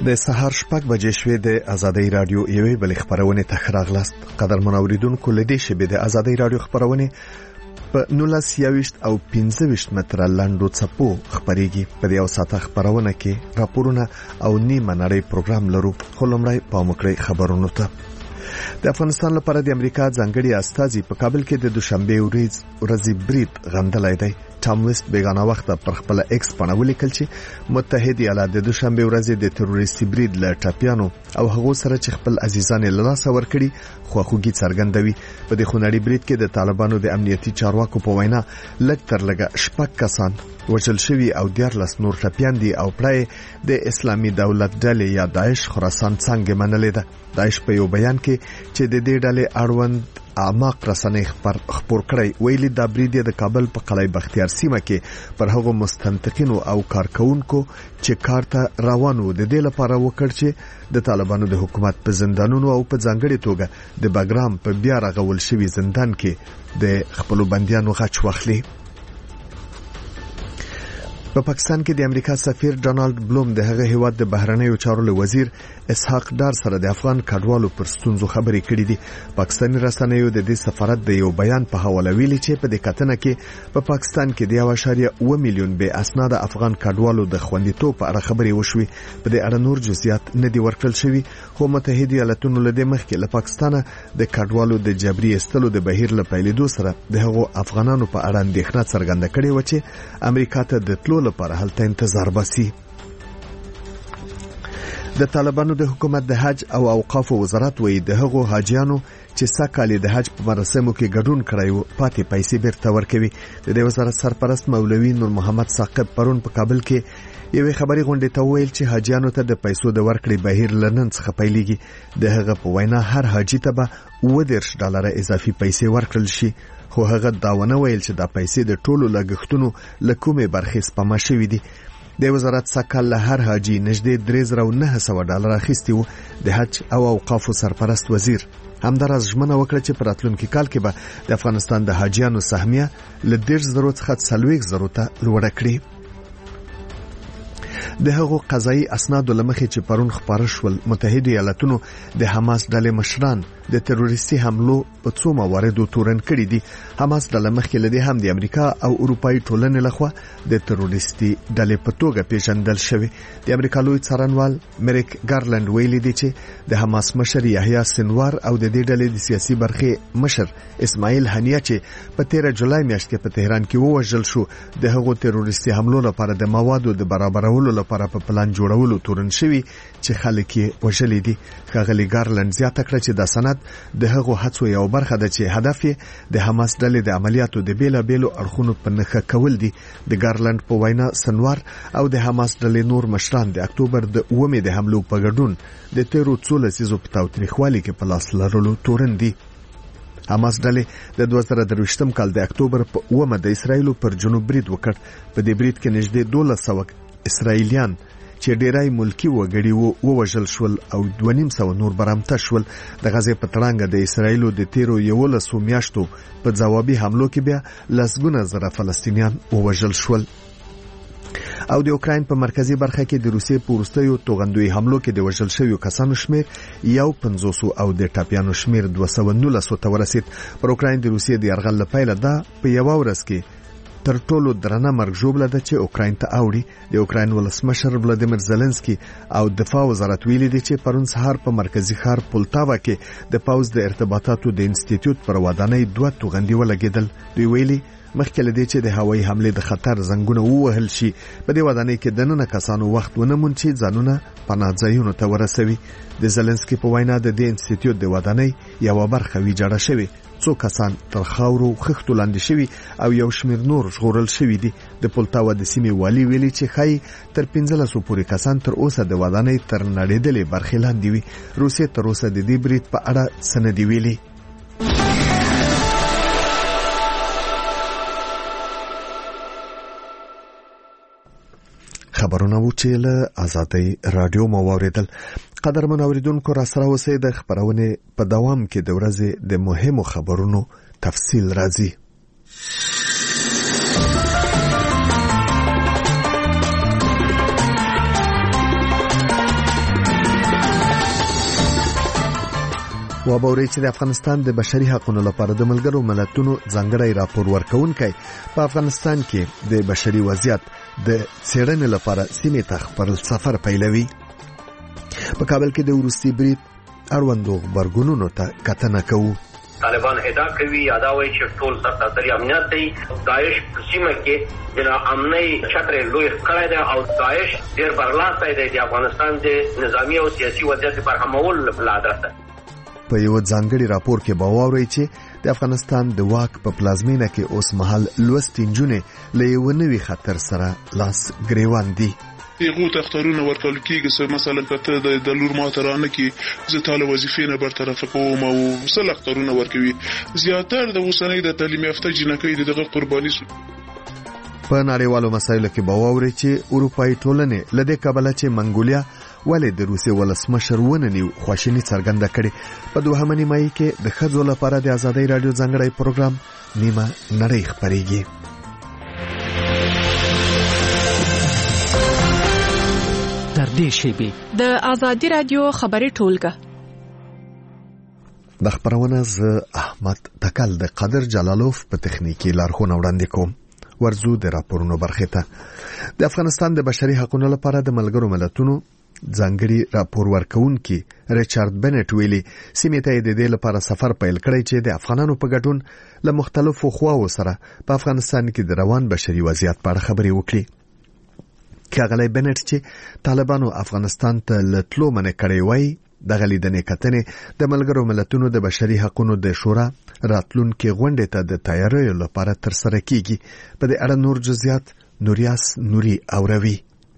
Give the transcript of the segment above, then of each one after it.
د سهار 6 بجې شوې د ازادۍ رادیو یوې بل خبرونه تخراغلاست. قدرمن اوریدونکو لدې شبې د ازادۍ رادیو خبرونه په 19 او 15 متره لاندو څپو خبريږي. په یو ساعت خبرونه کې راپورونه او نیمه نړۍ پروګرام لرو. خلمړی پامکړی خبرونه ته. د افغانستان لپاره د امریکا ځانګړي استازي په کابل کې د دوشنبه ورځې برید غندلای دی. ټام ویست بیگانه وخت پر خپل ایکس باندې ولیکل چې متحده ایالات د دوشنبه ورځې د تروریستي برید له ټاپیانو او هغو سره چې خپل عزیزان له لاسه ورکړي خواخوږي څرګندوي. په دې خونړي برید کې د طالبانو د امنیتي چارواکو په وینا لږ تر لږه 6 کسان وژل شوي او 14 نور ټاپیان دي او پړای د اسلامي دولت ډلې یا داعش خراسان څنګه منلې ده. داعش په یو بیان کې چې د دې ډلې اړوند اعماق رسنۍ خبر کړی ویلي دا برید د کابل په قلعه بختیار سیمه کې پر هغو مستنطقینو او کارکونکو چې کار ته روانو د دې لپاره وکړ چې د طالبانو د حکومت په زندانونو او په ځانګړي توګه د بګرام په بیا رغول شوی زندان کې د خپل بنديانو غچ واخلي. په پاکستان کې د امریکا سفیر ډونالد بلوم د هغه هیواد د بهرنیو چارو وزیر اسحاق ډار سره د افغان کډوالو پر ستونزو خبرې کړې دي. پاکستاني رسنیو د دې سفارت د یو بیان په حواله ویلي چې په دې کتنه کې په پاکستان کې د 1.1 میلیون بے اسناد افغان کډوالو د خوندیتوب په اړه خبرې وشوي. په دې اړه نور جزئیات نه دي ورکړل شوي، خو متحده ایالاتونو له دې مخکې له پاکستان د کډوالو د جبري استلو د بهیر له پیلېدو سره د هغو افغانانو په اړه اندېښنه څرګنده کړې و چې امریکا ته د تلو لپاره هلته انتظار باسي. د طالبانو د حکومت د حج او اوقاف وزارت وایي د هغو حاجیانو چې ساکالي د حج په مراسمو کې ګډون کړی و پاتې پیسې بیرته ورکوي. د دې وزارت سرپرست مولوي نور محمد ثاقب پرون په کابل کې یوې خبري غونډې ته ویل چې حاجیانو ته د پیسو د ورکړې بهیر لنن څخه پیلېږي. د هغه په وینا هر حاجی ته به $10 اضافي پیسې ورکړل شي، خو هغه دا ونه ویل چې دا پیسې د ټولو لګښتونو له کومې برخې سپما شوي دي. د وزارت سکل له هر حاجی نږدې $3,900 اخیستي وو. د حج او اوقاف سرپرست وزیر همداراز ژمنه وکړه چې په راتلونکي کال کې به د افغانستان د حاجیانو سهمیه له 10,000 څخه 40,000 ته لوړه کړي. د هغو قضایي اسنادو لمخې چې پرون خبر شول متحده ایالاتونو د حماس ډلې مشران د تروریستي حملو په څو مواردو تورن کړي دي. حماس ډله مخکې لدی هم د امریکا او اروپאי ټولنې لخوا د تروریستي ډلې په توګه پیژندل شوی. د امریکا لوی څارنوال مریک ګارلند ویلي دی چې د حماس مشر یحیی سنوار او د دې ډلې د سیاسي برخې مشر اسماعیل هنیه چې په 13 جولای میاشت کې په تهران کې ووژل شو د هغو تروریستي حملو لپاره د موادو د برابرولو لپاره په پلان جوړولو تورن شوی چې خلک یې وژلي دي. ښاغلي ګارلند زیاته کړه چې دا سند د هغو هڅو یو برخه ده چې هدف یې د حماس ډلې د عملیاتو د بیلابیلو اړخونو په نښه کول دي. د ګارلند په وینا سنوار او د حماس ډلې نور مشران د اکتوبر د 9 د حملو په ګډون د 13 لسیزو په تاوتریخوالي کې په لاس لرلو تورن دي. حماس ډلې د 2023 کال د اکتوبر په 9 د اسرایل پر جنوب برید وکړ. په دې برید کې نږدې 1200 اسرایلیان چې ډیرای ملکی وګړي ووژل شول او 250 نور برامته شول. د غزې په تړانګه د اسرایلو د 13 میاشتو په ځوابي حملو کې بیا لسګونه زره فلسطینیان ووژل شول. او د اوکراین په مرکزی برخه کې د روسیې په وروستیو توغندوی حملو کې د وژل شویو کسانو شمیر 150 او د ټاپیانو شمیر 219 ته ورسید. پر اوکراین د روسیې د یرغل لپاره دا په یو ورځ کې تر ټولو درنه مرګ ژوبله ده چې اوکراین ته اوړي. د اوکراین ولسمشر ولادیمیر زيلنسکي او دفاع وزارت ویلي دي چې پرون سهار په مرکزی ښار پولتاوا کې د پاوز د ارتباطاتو د انسټیټیوټ پر ودانۍ 2 توغندي ولګیدل. دوی ویلي مخکې لدی چې د هوایي حمله د خطر زنګونه ووهل شي. په دې ودانۍ کې د نن کسانو وخت ونه مونږ چې ځانونه پناه ځایونو ته ورسوي. د زيلنسکي په وینا د دې انسټیټیوټ د ودانۍ یو برخه ویجاړه شوی، څو کسان تر خاورو خښتو لاندې شوي او یو شمیر نور ژغورل شوي دي. د پولتاوا د سیمې والی ویلي چې خای تر 1500 پورې کسان تر اوسه د ودانۍ تر نړیدلې برخې لاندې وي. روسیې تر اوسه د دې برید په اړه سندې ویلي. خبرونه و چې له ازادۍ رادیو مو واوریدل. قدرمن اوریدونکو را سره اوسئ. د خبرونه په دوام کې د ورځې د مهمو خبرونو تفصیل راځي. وبوري چې د افغانستان د بشري حقوقو لپاره د ملګرو ملتونو ځانګړی راپور ورکونکي په افغانستان کې د بشري وضعیت د څېړنې لپاره سیمې ته خپل سفر پیلوي. په کابل کې د وروستي برید اړوندو غبرګونونو ته کتنه کوو. طالبان ادعا کوي دا وایي چې ټول سرتاسري امنیت دی. داعش په سیمه کې د امنیت چتر لوی کړی دی او داعش ډېر برلاسه دی د افغانستان د نظامی او سیاسي وضعیت پر همول په ادرسه. په یو ځانګړي راپور کې باوري چې د افغانستان د واک په پلازمینه کې اوس مهال لوستي نجونې له یو نوي خطر سره لاس ګریوان دي. یغو تختارونه ورکول کېږي مثلا کته د لور ماترانه کې زه تعالی وظیفې نه برطرف کوم او سل اختارونه ورکوي. زیاتره د اوسنۍ د تعلیم یافته جنکۍ دغه قرباني شو. په نړیوالو مسایلو کې باوري چې اروپאי ټولنې لدې کابل چې منګولیا ولې د روسي ولسمشر وننیو خواشینی څرګنده کړي. په دوهمه نیمایي کې د ښځو لپاره د ازادۍ رادیو ځانګړی پروګرام نیمه نړۍ خپرېږي. تر دې شیبې د ازادۍ رادیو خبري ټولګه د خبرونه ز احمد تکل د قادر جلالوف په تخنیکی لارښوونه وړاندې کوم. ورزو د راپورونو برخه ته د افغانستان د بشري حقوقو لپاره د ملګرو ملتونو ځانګړي راپور ورکونکي ریچارډ بنټ ویلي سیمې ته د دې لپاره سفر پیل کړی چې د افغانانو په ګډون له مختلفو خواو سره په افغانستان کې د روان بشري وضعیت په اړه خبرې وکړي. کاغلی بنټ چې طالبانو افغانستان ته لټلو منع کړی وای د غلیدنې کتنې د ملګرو ملتونو د بشري حقوقو د شورا راتلونکي غونډې ته د تیاریو لپاره تر سره کیږي. په دې اړه نور جزئیات نوریاس نوري اوروي.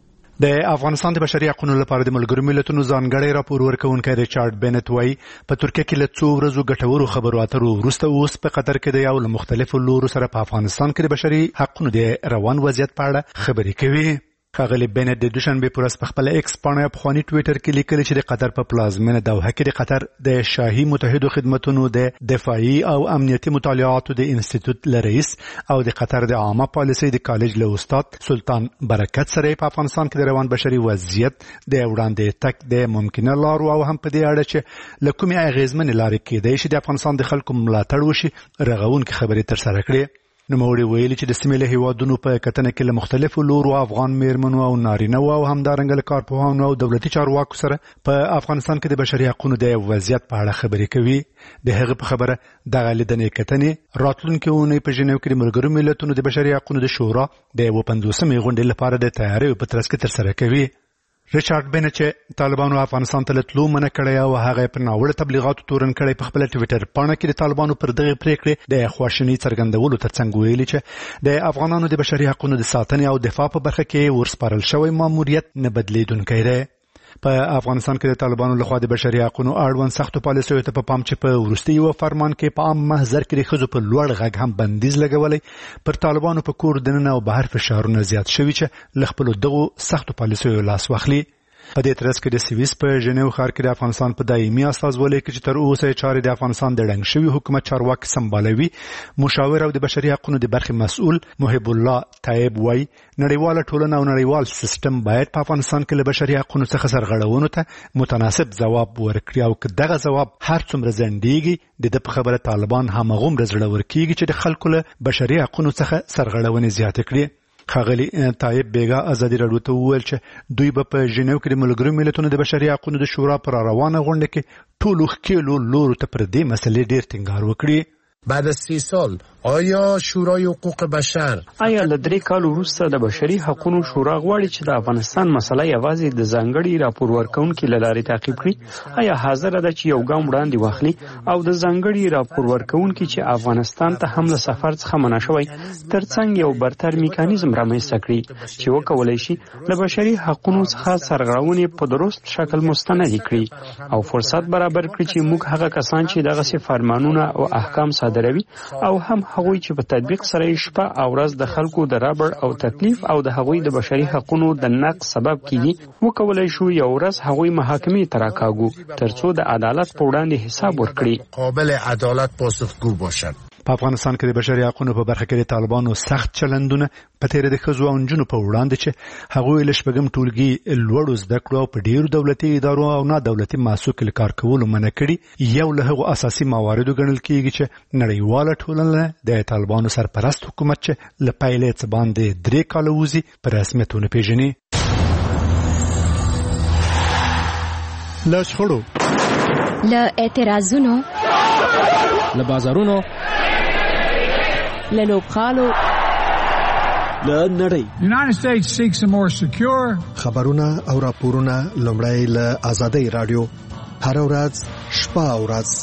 د افغانستان د بشري حقوقو لپاره د ملګرو ملتونو ځانګړی راپور ورکونکي ریچارډ بنټ وایي په ترکیه کې له څو ورځو ګټورو خبرو اترو وروسته اوس په قطر کې د یو له مختلفو لورو سره په افغانستان کې د بشري حقوقو د روان وضعیت په اړه خبرې کوي. خاغلی بنټ د دوشنبه پر ورځ په خپل ایکس باندې په خواني ټوئیټر کې لیکل چې د قطر په پلازمینه دوحه کې د قطر د شاهي متحدو خدماتو د دفاعي او امنیتي مطالعاتو د انسټیټیوټ لرئیس او د قطر د عامه پالیسۍ د کالج له استاد سلطان برکت سره په افغانستان کې د روان بشري وضعیت د وړاندې تک د ممکنه لارو او هم په دې اړه چې لکومي اغیزمن لارې کې د شي د افغانستان د خلکو ملاتړ وشي رغون کې خبرې تر سره کړې. نوموړي ویلي چې د سیمې له هیوادونو په کتنه کې له مختلفو لورو افغان میرمنو او نارینه او همدارنګه له کارپوهانو او دولتي چارواکو سره په افغانستان کې د بشري حقوقو د وضعیت په اړه خبرې کوي. د هغه په خبره د غلیدنې کتنې راتلونکي اونۍ په ژنیو کې د ملګرو ملتونو د بشري حقوقو د شورا د 50مې غونډې لپاره د تیاری په ترڅ کې تر سره کوي. ریچارډ بنټ چې طالبانو افغانستان ته لټلو منع کړی او هغه په ناوړه تبلیغاتو تورن کړی په خپل ټوئیټر باندې کې د طالبانو پر دغه پریکړې د خواشینی څرګندولو ترڅنګ ویلي چې د افغانانو د بشري حقوقو د ساتنې او دفاع په برخه کې ورسپارل شوی ماموریت نه بدلیدونکی دی. په افغانستان کې د طالبانو لخوا د بشري حقوقو اړوند سختو پالیسیو ته په پام چې په وروستي یو فرمان کې په عام محضر کې د ښځو په لوړ غږ هم بندیز لګولی پر طالبانو په کور دننه او بهر فشارونه زیات شوي چې له خپلو دغو سختو پالیسیو لاس واخلي. په دې ترڅ کې د سویس په ژنیو ښار کې د افغانستان په دایمي استازولۍ کې چې تر اوسه چارې د افغانستان د ړنګ شوي حکومت چارواکي سمبالوي مشاور او د بشري حقوقو د برخې مسؤل محب الله طیب وای نړیواله ټولنه او نړیوال سیستم باید په افغانستان کې له بشري حقوقو څخه سرغړونو ته متناسب ځواب ورکړي او که دغه ځواب هر څومره ځنډیږي د په خبره طالبان همغومره زړور کیږي چې د خلکو له بشري حقوقو څخه سرغړونې زیاتې کړي. خاغلی طیب بیگا ازادي رادیو ته وویل چې دوی به په ژنیو کې د ملګرو ملتونو د بشري حقوقو د شورا پر روانه غونډه کې ټولو ښکېلو لورو ته پر دې مسلې ډېر ټینګار وکړي. بعد از 30 سال آیا شورای حقوق بشر آیا له 3 کال وروسته د بشري حقوقو شورا غواړي چې د افغانستان مسله یوازې د ځانګړي راپور ورکونکو له لارې تعقیب کړي؟ آیا حاضر ده چې یو ګام وړاندې واخلي او د ځانګړي راپور ورکونکو چې افغانستان ته هم له سفر څخه منع شوی ترڅنګ یو برتر میکانیزم رامنځته کړي چې وکولای شي له بشري حقوقو څخه سرغړونې په درست شکل مستند کړي او فرصت برابر کړي چې موږ هغه کسان چې دغه فرمانونه او احکام صادروي او هم هغوی چې په تطبیق سره شپه او ورځ د خلکو د رابر او تکلیف او د هغوی د بشري حقوقو د نقض سبب کیږي وکولای شو یو ورځ هغوی محاکمې ته راکاږو ترڅو د عدالت په وړاندې حساب ورکړي قابل عدالت پاسخگو باشد. په افغانستان کې د بشري حقوقو په برخه کې د طالبانو سخت چلندونه په تیر د ښځو او نجونو په وړاندې چې هغوی له شپږم ټولګي لوړو زده کړو په ډیرو دولتي ادارو او نه دولتي مؤسسو کې کار کول منع کړي یو له هغو اساسي مواردو ګڼل کېږي چې نړیواله ټولنه د طالبانو سرپرست حکومت چې له پیلې څخه باندې 3 کاله وځي په رسمیت ونه پیژني. له شخړو له اعتراضونو له بازارونو له لوبغالو له نړۍ United States seeks a more secure خبرونه او راپورونه لومړی له آزادۍ رادیو هر ورځ شپه او ورځ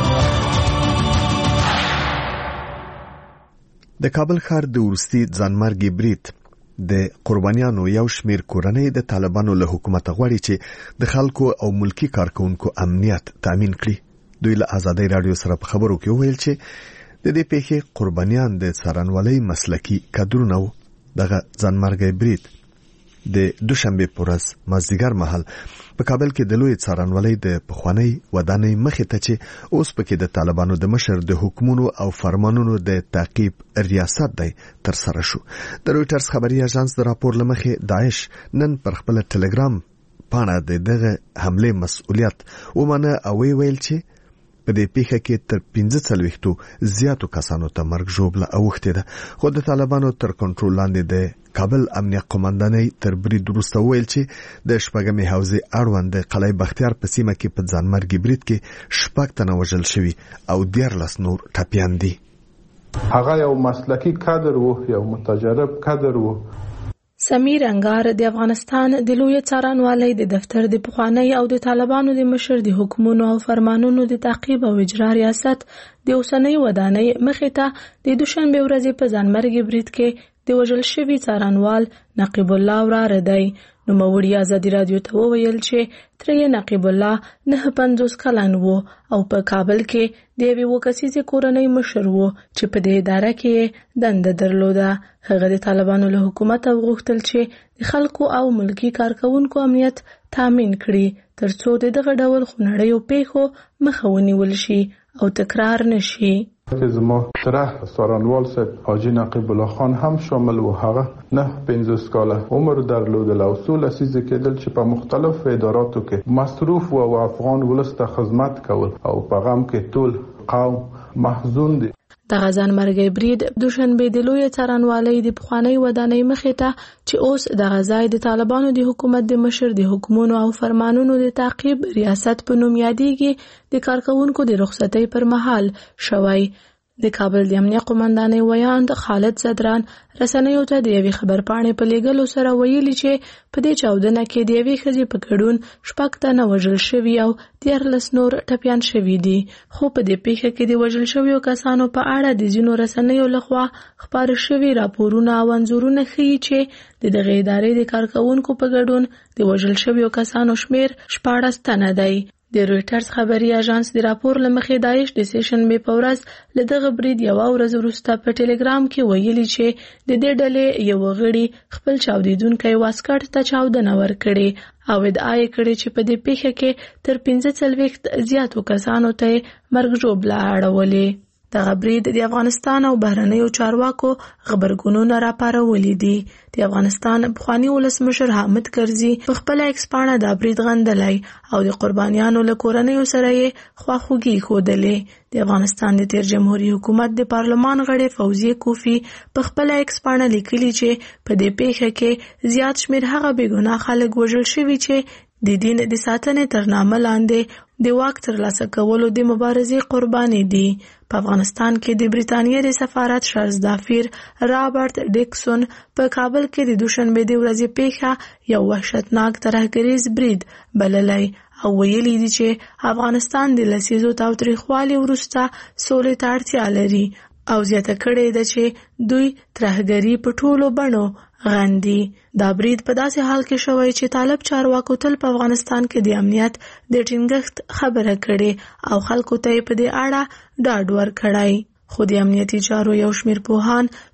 د کابل ښار د ورستي ځانمرګي برید د قربانیانو یو شمیر کورنۍ د طالبانو له حکومت غواړي چې د خلکو او ملکی کارکونکو امنیت تامین کړي. دوی له آزادۍ رادیو سره په خبرو کې وویل چې د دې پیښې قربانیان د څارنوالۍ مسلکي کادرونه وو. دغه ځانمرګي برید د دوشنبه په ورځ مازدیګر مهال په کابل کې د لوی څارنوالۍ د پخوانی ودانۍ مخې ته چې اوس پکې د طالبانو د مشر د حکومونو او فرمانونو د تعقیب ریاست دی تر سره شو. د رويټرز خبري اژانس د راپور لمخې داعش نن پر خپل ټلګرام پاڼه دغه حمله مسؤلیت ومنه او ویل چې په دې پیښه کې تر 15 زیاتو کسانو ته مرګ ژوبله اوښته ده. خو د طالبانو تر کنټرول لاندې د کابل امنیت قومندانۍ تر برید وروسته ویل چې د شپږمې حوزې اړوند قلعه بختیار په سیمه کې په ځانمرګي برید کې 6 تنه وژل شوي او 14 نور ټپیان دي. هغه یو مسلکی کادر وو، یو متجرب کادر وو. سمیر انګار د افغانستان د لوی څارنوالۍ د دفتر د پخوانی او د طالبانو د مشر د حکومتونو او فرمانونو د تعقیب او اجرا ریاست د اوسنۍ ودانۍ مخې ته د دوشنبه ورځې په ځانمرګي برید کې د وژل شوي څارنوال نقیب الله وراره دی. نو موړي آزادي رادیو ته وویل چې ترې نقیب الله 59 کلن وو او په کابل کې د یوې وکسیزې کورنۍ مشر وو چې په دې اداره کې دنده درلوده. هغه د طالبانو له حکومت غوښتل چې د خلکو او ملکی کارکونکو امنیت تامین کړي ترڅو دغه ډول خونړیو پیښو مخه ونیول شي او تکرار نشي. که زما طرح سارنوال صاحب حاجی نقیب الله خان هم شامل و. هغه 50 کاله عمر درلودل او څو لسیزې کېدل چې په مختلف اداراتو کې مصروف و او افغان ولس ته خدمت کول او په غم کې ټول قوم محزون دي. د ځانمرګي برید دوشنبه د لوی څارنوالۍ د پخوانی ودانۍ مخې ته چې اوس د غزای د طالبانو د حکومت د مشر د حکومتونو او فرمانونو د تعقیب ریاست په نوم یادېږي د کارکونکو د رخصتۍ پر مهال شوی. د کابل د امنیت قومندانۍ ویاند خالد صدران رسنیو ته د یوې خبرپاڼې په لیږلو سره ویلي چې په دې چاودنه کې د یوې ښځې په ګډون 6 تنه وژل شوي او 14 نور ټپیان شوي دي. خو په دې پیښه کې د وژل شویو کسانو په اړه د ځینو رسنیو لخوا خپاره شوي راپورونه او انځورونه ښیي چې د دغه ادارې د کارکونکو په ګډون د وژل شویو کسانو شمیر 14 تنه دی. د رويټرز خبري اژانس د راپور لمخې داعش د سیشنبه په ورځ له دغه برید یو ورځ وروسته په ټلګرام کې ویلي چې د دې ډلې یو غړي خپل چاودیدونکو واسکټ ته چاودنه ورکړي او ادعا یې کړې چې په دې پیښه کې تر 15 زیاتو کسانو ته مرګ ژوبله اړولې. دغه برید د افغانستان او بهرنیو چارواکو خبرګونونه راپارولي دي. د افغانستان پخوانی ولسمشر حامد کرزي په خپل ایکس پاڼه دا برید غندلی او د قربانیانو له کورنیو سره یې خواخوږي ښودلې. د افغانستان د تیر جمهوریت حکومت د پارلمان غړي فوزیه کوفی په خپل ایکس پاڼه لیکلي چې په دې پیښه کې زیات شمیر هغه بېګناه خلک وژل شوي چې د دین د ساتنې تر نامه لاندې د واک ترلاسه کولو د مبارزې قرباني دي. په افغانستان کې د بریتانیا د سفارت شرزدافیر رابرټ ډیکسون په کابل کې د دوشنبه د ورځې پیښه یو وحشتناک ترهګریز برید بللی او ویلي دي چې افغانستان د لسیزو تاوتریخوالي وروسته سولې ته اړتیا لري او زیاته کړې ده چې دوی ترهګري په ټولو بڼو غندي. دا برید په داسې حال کې شوی چې طالب چارواکو تل په افغانستان کې د امنیت د ټینګښت خبره کړې او خلکو ته په دې اړه ډاډ ورکړی. خو د امنیتي چارو یو شمیر پوهان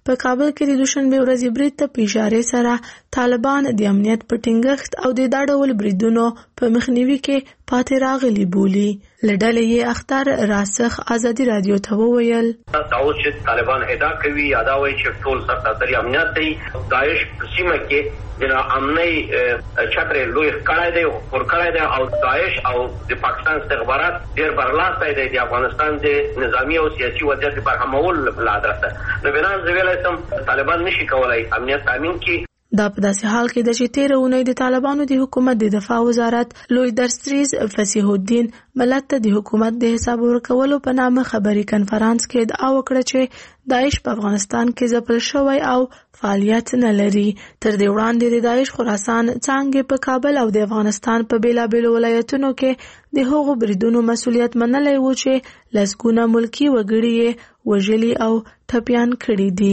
په کابل کې د دوشنبه ورځې برید ته په اشاره سره طالبان د امنیت په ټینګښت او د دا ډول بریدونو په مخنیوي کې پاتې راغلي بولي. لډلې یې اختر راسخ ازادي رادیو ته وویل دا اوس چې طالبان ادعا کوي دا وایي چې ټول سرتاسري امنیت دی داعش په سیمه کې د امنۍ چترې لوی کړای دی ور کړای دی او داعش او د پاکستان استخبارات ډېر برلاسه دی د افغانستان د نظامی او سیاسي وضعیت په همول لادرسه نو بنا زویل سم طالبان نشي کولای امنیت تامین کړي. دا په داسې حال کې د چې تیره اونۍ د طالبانو د حکومت د دفاع وزارت لوی درستریز فصیح الدین ملت ته د حکومت د حساب ورکولو په نامه خبري کنفرانس کې ادعا وکړه چې داعش په افغانستان کې ځپل شوی او فعالیت نه لري. تر دې وړاندې د داعش خراسان څانګې په کابل او د افغانستان په بیلابیلو ولایتونو کې د هغو بریدونو مسؤلیت منلی و چې لسګونه ملکي وګړي یې وژلي او ټپیان کړي دي.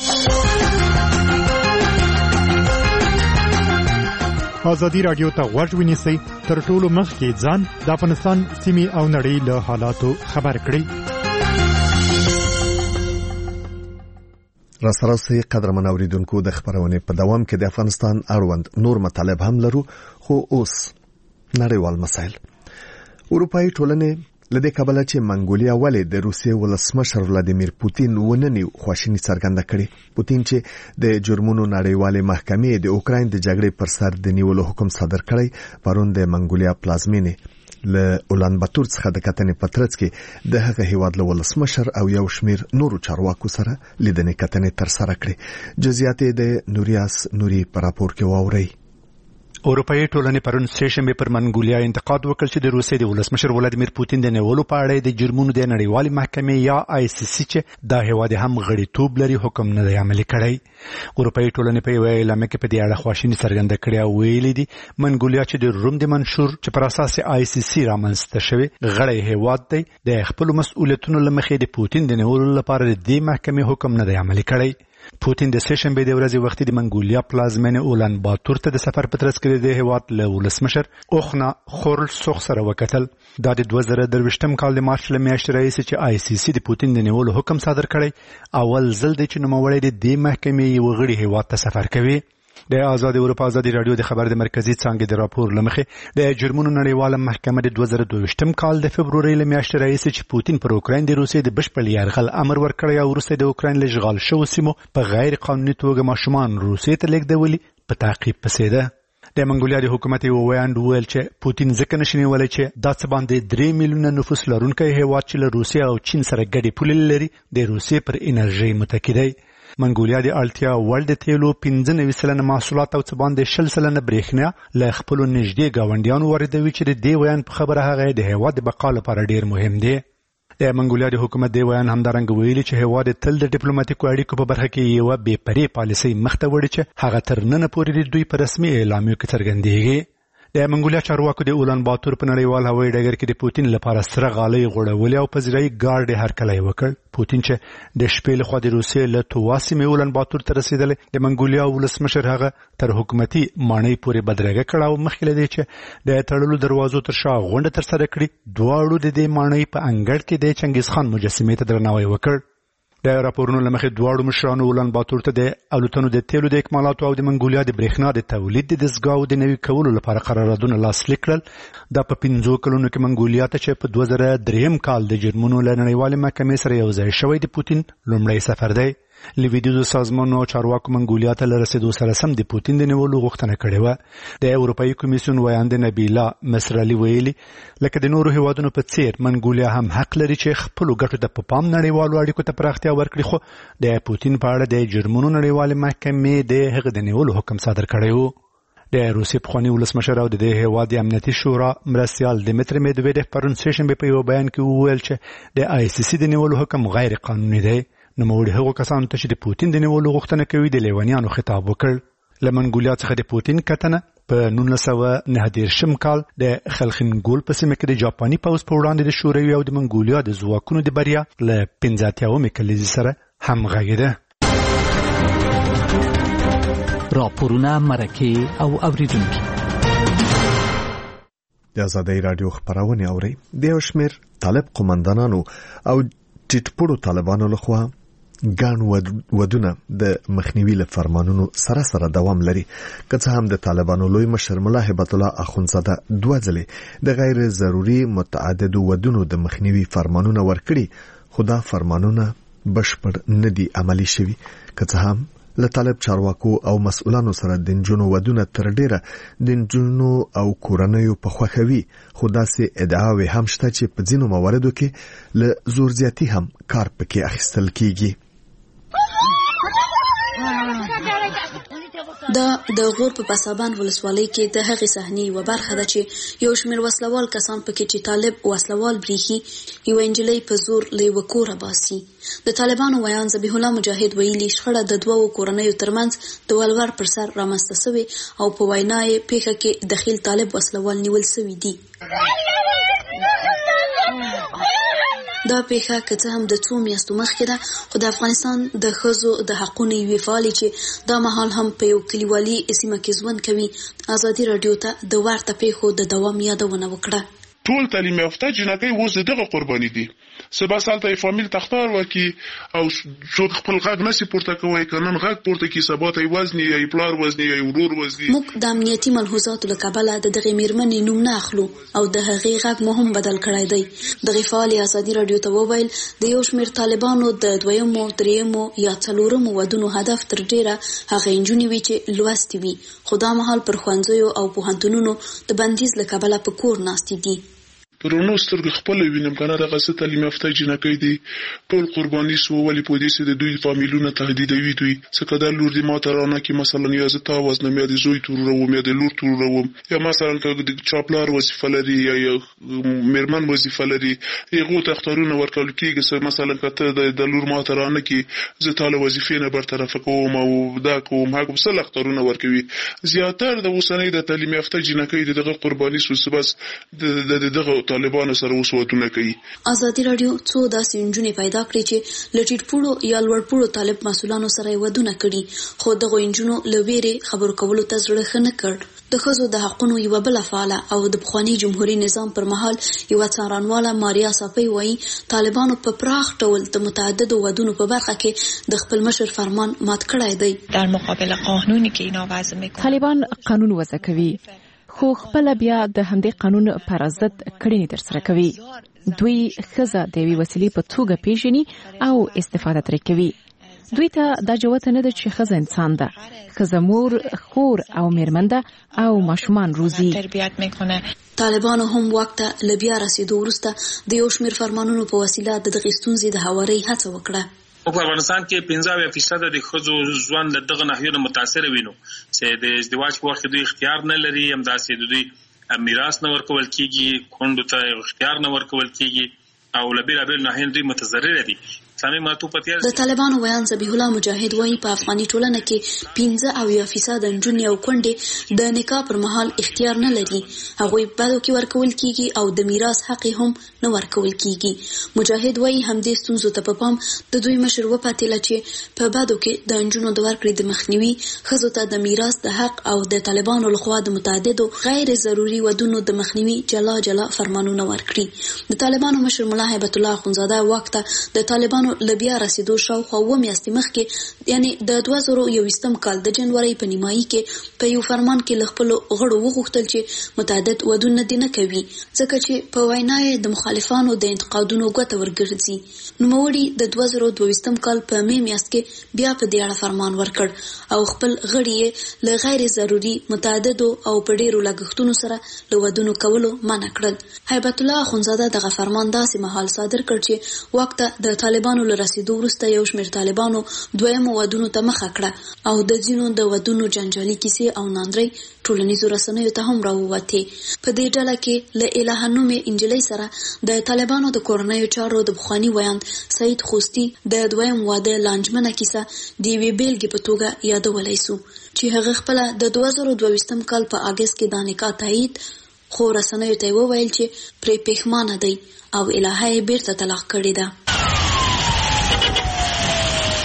ازادي رادیو ته غوږ ونیسئ تر ټولو مخکې ځان د افغانستان سیمې او نړۍ له حالاتو خبر کړئ. راسره سي قدرمن اوریدونکو د خبرونه په دوام کې د افغانستان اړوند نور مطالب هم لرو خو اوس نړیوال مسایل. اروپאי ټولنې لدې کابل چې منګولیا ولې د روسیې ولسمشر ولادیمیر پوتین ونني خواشینی څرګنده کړي. پوتین چې د جرمونو نړیوالې محکمې د اوکراین د جګړې پر سر د نیولو حکم صادر کړی پرون د منګولیا پلازمینه له اولان باتور څخه د کتنې پترڅ کې د هغه هیواد له ولسمشر او یو شمیر نورو چارواکو سره لیدنې کتنې تر سره کړې. جزئیات د نوریاس نوري پر راپور کې واوري. اروپאי ټولنې پرون سېشنبه پر منګولیا انتقاد وکړ چې د روسیې د ولسمشر ولادیمیر پوتین د نیولو په اړه د جرمونو د نړیوالې محکمې یا ICC چې دا هیواد هم غړیتوب لري حکم نه دی عملي کړی. اروپאי ټولنې په یوه اعلامیه کې په دې اړه خواشیني څرګنده کړې او ویلي دي منګولیا چې د روم د منشور چې پر اساس ICC رامنځته شوی غړی هیواد دی د خپل مسؤلیتونو لمخې د پوتین د نیولو لپاره د دې محکمې حکم نه دی عملي کړی. پوتین د سېشنبه د ورځې وختي د منګولیا پلازمینه اولان باتور ته د سفر په ترڅ کې د هیواد له ولسمشر اوخنا خورلسوخ سره وکتل. دا د 2023 کال د مارچ له میاشتې راهیسې چې ICC د پوتین د نیولو حکم صادر کړی اول ځل دی چې نوموړی د دې محکمې یو غړي هیواد ته سفر کوي. د آزاد اروپا ازادي رادیو د خبر د مرکزی څانګې د راپور لمخې د جرمونو نړیواله محکمه د 2022 کال د فبرورۍ له میاشتې راهیسې چې پوتین پر اوکراین د روسیې د بشپړ یرغل امر ورکړی او وروسته د اوکراین له اشغال شوو سیمو په غیر قانوني توګه ماشومان روسیې ته لیږدولي په تعقیب پسې ده. د منګولیا د حکومت یو ویاند ویل چې پوتین ځکه نشي نیولای چې دا څه باندې 3 میلیونه نفوس لرونکی هیواد چې له روسیې او چین سره ګډې پولې لري د روسیې پر انرژي متکی دی. منګولیا د اړتیا وړ د تیلو 15% محصولات او څه باندې 20% برېښنا له خپل نږدې گاونډیانو واردوي چې د دې ویان په خبره هغه د هیواد د بقا لپاره ډیر مهم دی. د منګولیا د حکومت دی ویان همدارنګ ویلي چې هیواد تل د ډیپلوماټیکو اړیکو په برخه کې یو بې پرې پالیسي مخته وړي چې هغه تر نن پورې د دوی په رسمي اعلامیو کې څرګندېږي. د منګولیا چارواکو د اولان باتور په نړیوال هوایي ډګر کې د پوتین لپاره سره غالۍ غوړولې او پذیرای ګارډ هرکلی وکړ. پوتین چې د شپې لخوا د روسیې له تواسي اولان باتور ته رسیدل د منګولیا ولسمشر هغه تر حکومتي مانۍ پورې بدرګه کړه او مخکې لدی چې د تړلو دروازو تر شا غونډه تر سره کړي. دواړو د دې مانۍ په انګړ کې د چنګیز خان مجسمې ته درناوی وکړ. د راپورونو لمخې دواړو مشرانو اولان باتور ته د الوتنو د تیلو د اکمالاتو او د منګولیا د برېښنا د تولید د دستګاو د نوي کولو لپاره قراردادونه لاسلیک کړل. دا په 5 کلونو کې منګولیا ته چې په 2003 کال د جرمونو له نړیوالې محکمې سره یو ځای شوی د پوتین لومړی سفر دی. لیویدیو سازمانونو او چارواکو منګولیا ته لرسېدو سره سم د پوتین د نیولو غوښتنه کړې و. د اروپאי کمیسیون ویاند نبیلا مسرلی ویلي لکه د نورو هیوادونو په څیر منګولیا هم حق لري چې خپل ګټو ته په پام نړیوالو اړیکو ته پراختیا ورکړي خو د پوتین په اړه د جرمونو نړیوالې محکمې د هغه د نیولو حکم صادر کړی و. د روسیې پخوانی ولسمشر او د هیواد امنیتي شورا مرستیال دمیتری میدویدف پرون سېشنبه په یو بیان کې وویل چې د ICC د نیولو حکم غیر قانوني دی. نوموړي هغو کسانو ته چې د پوتین د نیولو غوښتنه کوي د لیونیانو خطاب وکړ. له منګولیا څخه د پوتین کتنه په 1929 کال د خلخنګول په سیمه کې د جاپاني پوځ په وړاندې د شوروي او د منګولیا د ځواکونو د بریا له 15 کلیزې سره همغږي ده. راپورونه مرکه او اوریدونکو د آزادۍ رادیو خبرونه اوري. د یو شمېر طالب قومندانانو او ټیټپوړو طالبانو لخوا ګڼ ودونه د مخنیوي له فرمانونو سره دوام لري. که څه هم د طالبانو لوی مشر ملا هیبت الله اخونزاده دوه ځلې د غیر ضروري متعدد ودونو د مخنیوي فرمانونه ورکړي، خو دا فرمانونه بشپړ نه دي عملي شوي. که څه هم له طالب چارواکو او مسؤلانو سره د نجونو ودونه تر ډیره د نجونو او کورنیو په خوښوي، خو داسې ادعاوې هم شته چې په ځینو مواردو کې له زور زیاتی هم کار پکې اخیستل کیږي. دا د غور په پسابان ولسوالۍ کې د هغې صحنې یوه برخه ده چې یو شمېر وسلوال کسان پکې چې طالب وسلوال بریښي یوه نجلۍ په زور له یوه کوره باسي. د طالبانو ویان ذبیح الله مجاهد ویلي شخړه د دوو کورنیو ترمنځ د ولور پر سر رامنځته سوې او په وینا یې پیښه کې دخیل طالب وسلوال نیول سوي دي. دا پیښه که څه هم د څو میاشتو مخکې ده، خو د افغانستان د ښځو د حقونو یوې فعالې چې دا مهال هم په یو کلیوالي سیمه کې ژوند کوي، ازادي راډیو ته د ورته پیښو د دوام یادونه وکړه. ټول تعلیم یافته جنکۍ اوس دغه قرباني دي. سبا سالته فامیل تختار وکي او څوک خپل غږ نشي پورته کوي، کنن غږ پورته کی سبا ته وزني یا پلار وزني یا ورور وزني. موږ د امنیتي ملحوظاتو له کبله د دغه میرمنې نوم نه اخلو او د هغې غږ مو هم بدل کړی دی. دغه فعال ازادي راډیو ته وویل د یو شمېر طالبانو د دویمو، دریمو یا څلورمو ودونو هدف تر ډیره هغه نجونې وي چې لوستې وي، خو دا مهال پر ښوونځیو او پوهنتونونو د بندیز له کبله په کور ناستې دي. پرونو سترګ خپل وینم کنه دغه ست تعلیم یافته جنکۍ دي ټول قرباني سو ولی په دې سي د دوی فامیلونه تهدیدوي دوی څخه د لور د ماترانه کې مثلا یا زتا وزن مې د زوی تور رو مې د لور تور رو یا مثلا د چاپلار وظیفه لري یا میرمن وظیفه لري یغه تختارونه ورکول کېږي مثلا کته د لور ماترانه کې زتا له وظیفې نه برطرف کوم او دا کوم هغه څه لختارونه ورکوي. زیاتره د وسنۍ د تعلیم یافته جنکۍ دغه قرباني سو بس دغه طالبانو سره وسوتونه کوي. ازادي راډیو څو داسې نجونې پیدا کړې چې له ټیټپوړو یا لوړپوړو طالب مسؤلانو سره یې ودونه کړي، خو دغو نجونو له ویرې خبرو کولو ته زړه ښه نه کړ. د ښځو د حقونو یوه بله فعاله او د پخواني جمهوري نظام پر مهال یوه څارنواله ماریا صافی وایي طالبانو په پراخ ډول د متعددو ودونو په برخه کې د خپل مشر فرمان مات کړی دی. در مقابل قانونی که اینا وضع میکنن طالبان قانون وضع کوي، خو خپل بیا د همدې قانون پر ضد کړنې ترسره کوي. دوی ښځه د یوې وسیلې په توګه پیژني او استفاده ترې کوي. دوی ته دا جوته نه ده چې ښځه انسان ده، ښځه مور، خور او میرمن ده او ماشومان روزي. طالبانو هم واک ته له بیا رسېدو وروسته د یو شمېر فرمانونو په وسیله د دغې ستونزې د هوارۍ هڅه وکړه. په افغانستان کې 15% د ښځو ژوند له دغه ناحیو متاثر وینو چې د ازدواج په وخت دوی اختیار نه لري، همداسې د دوی میراث نه ورکول کېږي، کونډو ته اختیار نه ورکول کېږي او له بېلابېلو ناحیو دوی متضرره دي. د طالبانو ویان ذبیح الله مجاهد وایي په افغاني ټولنه کې 15% نجونې او کونډې د نکاح پر مهال اختیار نه لري. هغوی بدو کې ورکول کېږي او د میراث حق هم نه ورکول کېږي. مجاهد وایي همدې ستونزو ته په پام د دوی مشر وپاتله چې په بدو کې د نجونو د ورکړې د مخنیوي، ښځو ته د میراث د حق او د طالبانو لخوا د متعددو غیر ضروري ودونو د مخنیوي جلا جلا فرمانونه ورکړي. د طالبانو مشر ملا هیبت الله اخونزاده واک ته د طالبانو لبیا رسیدو شاوخوا 2 میاشتې مخکې یعنی د 2021 کال د جنوري په نیمایي کې په یو فرمان کې له خپلو غړو وغوښتل چې متعدد ودونه دې نه کوي، ځکه چې په وینا یې د مخالفانو د انتقادونو ګوته ورګرځي. نوموړي د 2022 کال په می میاشت کې بیا په دې اړه فرمان ورکړ او خپل غړي یې له غیر ضروري متعددو او په ډیرو لګښتونو سره له ودونو کولو منع کړل. هیبت الله اخونزاده دغه فرمان داسې مهال صادر کړ چې وخت د طالبانو له رسیدو وروسته یو شمېر طالبانو دویمو ودونو ته مخه کړه او د ځینو د ودونو جنجالي کیسې او ناندرۍ ټولنیزو رسنیو ته هم راووتې. په دې ډله کې له الهه نومې انجلۍ سره د طالبانو د کورنیو چارو د پخواني ویان سعید خوستی د دویم واده لانجمنه کیسه د یوې بیلګې په توګه یادولی سو چې هغه خپله د 2022 کال په اګست کې د نکاح تایید، خو رسنیو ته وویل چې پرې پښیمانه دی او الهه یې بیرته طلاق کړې ده.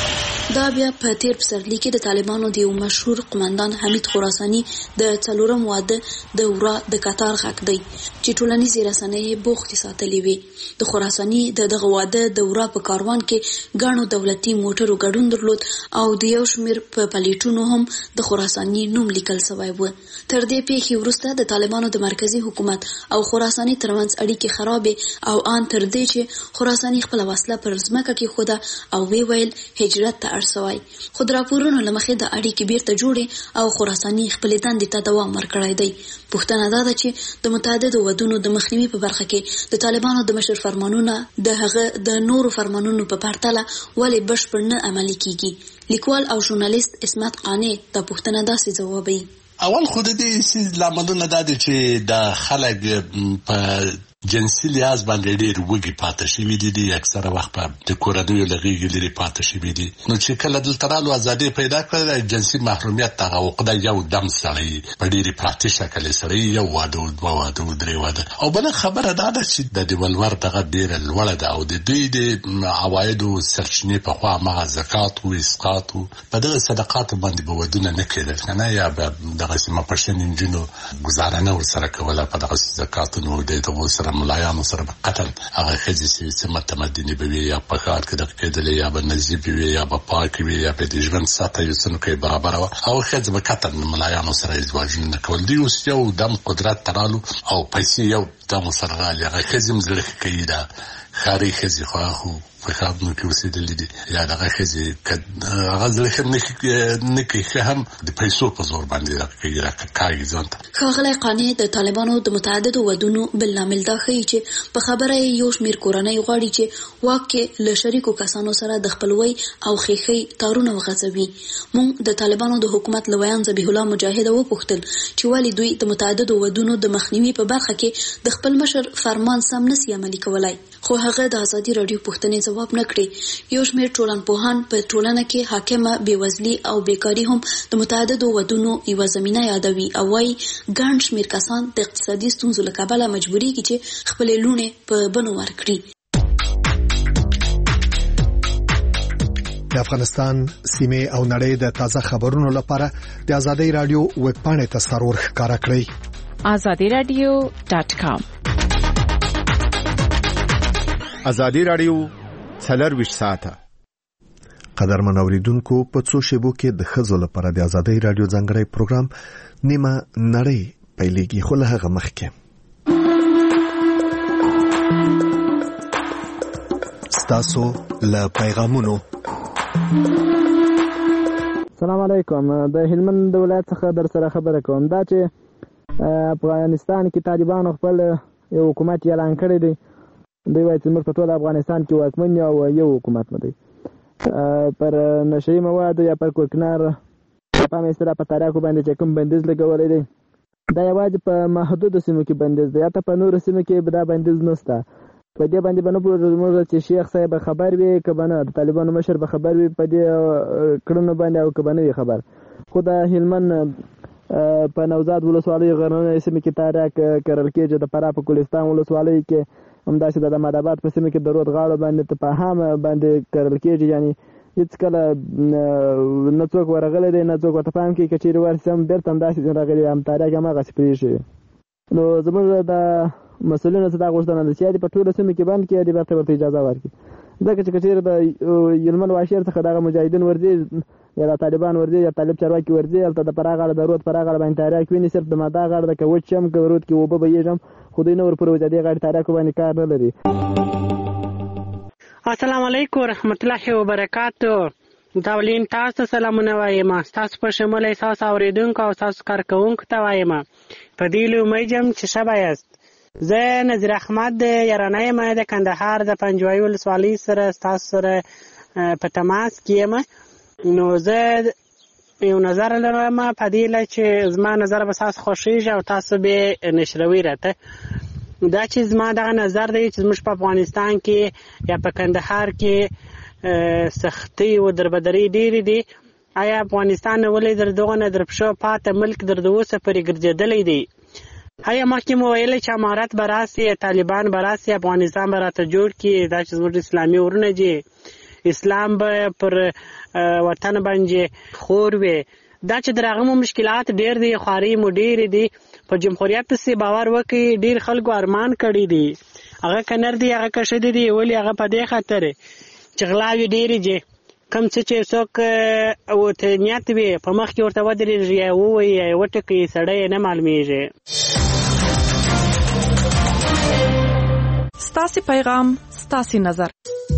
دا بیا په تیر پسرلي کې د طالبانو د یو مشهور قومندان حمید خراساني د څلورم واده د ورا د قطار غږ دی چې ټولنیزې رسنۍ بوختې ساتلې وي. د خراساني دغه واده د ورا په کاروان کې ګڼو دولتي موټرو ګډون درلود او د یو شمېر په پلیټونو هم د خراساني نوم لیکل شوی و. تر دې پیښې وروسته د طالبانو د مرکزی حکومت او خراساني ترمنځ اړیکې خرابې او ان تر دې چې خراساني خپل وسله پر ځمکه کې خوده او وی ویل هجرت ته اړ. خود راپورونو لمخې د اړیکې بیرته جوړې او خراساني خپل دندې ته دوام ورکړی دی. پوښتنه دا ده چې د متعددو ودونو د مخنیوي په برخه کې د طالبانو د مشر فرمانونه د هغه د نورو فرمانونو په پرتله ولې بشپړ نه عملي کیږي. لیکوال او ژورنالیست اسمت قانع د پوښتنه داسې ځوابوي. اول خو د دې لاملونه دا دي چې د خلک په جنسي لحاظ باندې ډېر وږي پاتې شوي دي، اکثره وخت په د کورنیو له غېږې لرې پاتې شوي دي. نو چې کله دلته رالو ازادي پیدا کړه، جنسي محرومیت هغه عقده یو دم سړی په ډېرې پراتې شکل یې سړی یو واده دوه واده درې واده. او بله خبره دا ده چې د ډیولور دغه ډېره لوړه ده او د دوی د عوایدو سرچینې پخوا هماغه زکات و اسقاط و. په دغه صدقاتو باندې به ودونه نه کېدل که نه، یا به دغسې مپشن نجونو ګزاره نه ورسره کوله په دغسې زکاتونو د دغو سره ملایانو سره به قتل هغه ښځې چې متمدنې به وي یا په ښار کې دغه کېدلې یا به نظیفې وي یا به پاکې وي یا به د ژوند سطحه یو څه نوکه برابره وه. هغه ښځې به قتل ملایانو سره ازدواجونه نه کول. دوی اوس یو دم قدرت ته رالو او پیسې یو دم ورسره رالي. هغه ښځې هم زړه ښه کوي، دا ښاري ښځې خو هغه په ښارونو کې اوسېدلې دي، یا دغه ښځې هغه زړه ښه نه کوي، ښه هم د پیسو په زور باندې راکوي راکاږي ځان ته. ښاغلی قانع د طالبانو د متعددو ودونو بل لامل دا ښیي چې په خبره یې یو شمېر کورنۍ غواړي چې واک کې له شریکو کسانو سره د خپلوۍ او ښیښۍ تارونه وغځوي. موږ د طالبانو د حکومت له ویان ذبیح الله مجاهد وپوښتل چې ولې دوی د متعددو ودونو د مخنیوي په برخه کې د خپل مشر فرمان سم نسي عملي کولای، خو هغه د ازادي راډیو پوښتنې ځواب نه کړي. یو شمېر ټولنپوهان په ټولنه کې حاکمه بېوزلي او بیکاري هم د متعددو ودونو یوه زمینه یادوي او وایي ګڼ شمېر کسان د اقتصادي ستونزو له کبله مجبوریږي چې خپلې لوڼې په بنو ورکړي. د افغانستان سیمې او نړۍ د تازه خبرونو لپاره د ازادي راډیو ویبپاڼې ته سرور ښکارا کړئ. azadiradio.com. ازادي راډیو 24 ساعته. قدرمن اوریدونکو، په څو شیبو کې د ښځو لپاره د ازادي راډیو ځانګړی پروګرام نیمه نړۍ پیلېږي، خو له هغه مخکې ستاسو له پیغامونو. السلام علیکم. د هلمند ولایت څخه در سره خبره کوم. دا چې افغانستان کې طالبانو خپل یو حکومت اعلان کړی دی. دوی وایي چې موږ په ټول افغانستان کې واکمن یو او یو حکومت نه دی. پر نشهیي موادو یا پر کوکنار په مثلا په تاریخو باندې چې کوم بندیز لګولې دی، دا یوازې په محدودو سیمو کې بندیز دی، یا ته په نورو سیمو کې دا بندیز نشته. په دې باندې به نه پوهېږو چې شیخ صاحب خبر وي که به نه، د طالبانو مشر به خبر وي په دې کړنو باندې او که به نه وي خبر. خو د هلمند په نوزاد ولسوالۍ غرنۍ سیمې کې تاریخ کرل کېږي، د فراه په ګلستان ولسوالۍ کې همداسې د احمدآباد په سیمه کې د رود غاړو باندې تفاهم باندې کرل کېږي. یعنی هیڅ کله نه څوک ورغلی دی نه څوک ورته پام کوي، که چېرې ورسي هم بېرته همداسې راغلي هم تاریخ هماغسې پرېښي. نو زموږ د مسؤلینو څخه دا غوښتنه ده چې یا دې په ټولو سیمو کې بند کړي یا دې بېرته ورته اجازه ورکړي، ځکه چې که چېرې د هلمند واشیر څخه دغه مجاهدین ورځي یا د طالبان ورځي یا طالب چارواکي ورځي، هلته د فراه غاړه د رود فراه غاړه باندې تاریخ ویني، صرف د ماده غاړه ده، که وچ هم که رود کې اوبه بهیږي هم، خو دوی نه ورپورې د دې غاړې تاریخو باندې کار نه لري. السلام علیکم ورحمت الله وبرکاتو. داولین تاسو سلامونه وایم، تاسو په شمول تاسو اوریدونکو او تاسو کارکونکو ته وایم. په دې لومړی چې شبا یاست. زه نظیر احمد د یارانه یم د کندهار د پنجوایي ولسوالۍ سره تاسو سره په تماس کې یم. نو زه یو نظر لرم په دې چې زما نظر به تاسو خوښیږي او تاسو به نشروي راته. دا چې زما دغه نظر دی چې زموږ په افغانستان کې یا په کندهار کې سختي او دربدري ډېرې دي. آیا افغانستان ولې در دغه نه در پښو پاته ملک در دوسه پرې ګرځېدلی دی؟ آیا مخکې مو ویل چې امارت به راسي، طالبان به راسي، افغانستان به راته جوړ کړي، دا چې زموږ اسلامي ورونه دي اسلام به پر وطن باندې خور وي. دا چې دغه مشکلات ډېر دي، خواري مو ډېر دي، په جمهوریت پسې باور وکړي. ډېر خلکو ارمان کړی دي، هغه کنر دي، هغه کشد دي، ولی هغه په دې خاطر چې غلاوي ډېرې دي. کم څه چې څوک او ته نیت وي په مخ کې ورته ودرېږي یا ووایي وټکي سړی نه معلومیږي. ستاسې پیغام ستاسې نظر.